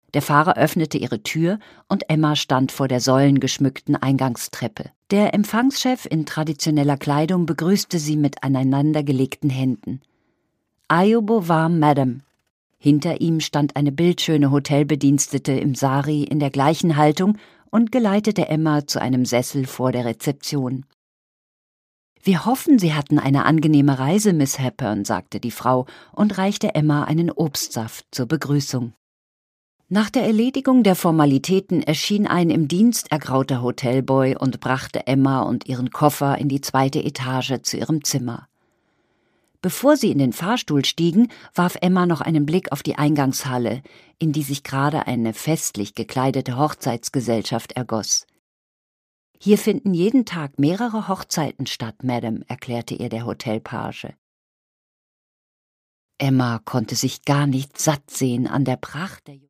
Der Fahrer öffnete ihre Tür und Emma stand vor der säulengeschmückten Eingangstreppe. Der Empfangschef in traditioneller Kleidung begrüßte sie mit aneinandergelegten Händen. »Au revoir, Madame.« Hinter ihm stand eine bildschöne Hotelbedienstete im Sari in der gleichen Haltung und geleitete Emma zu einem Sessel vor der Rezeption. »Wir hoffen, Sie hatten eine angenehme Reise, Miss Hepburn«, sagte die Frau und reichte Emma einen Obstsaft zur Begrüßung. Nach der Erledigung der Formalitäten erschien ein im Dienst ergrauter Hotelboy und brachte Emma und ihren Koffer in die 2. Etage zu ihrem Zimmer. Bevor sie in den Fahrstuhl stiegen, warf Emma noch einen Blick auf die Eingangshalle, in die sich gerade eine festlich gekleidete Hochzeitsgesellschaft ergoss. »Hier finden jeden Tag mehrere Hochzeiten statt, Madame«, erklärte ihr der Hotelpage. Emma konnte sich gar nicht satt sehen an der Pracht der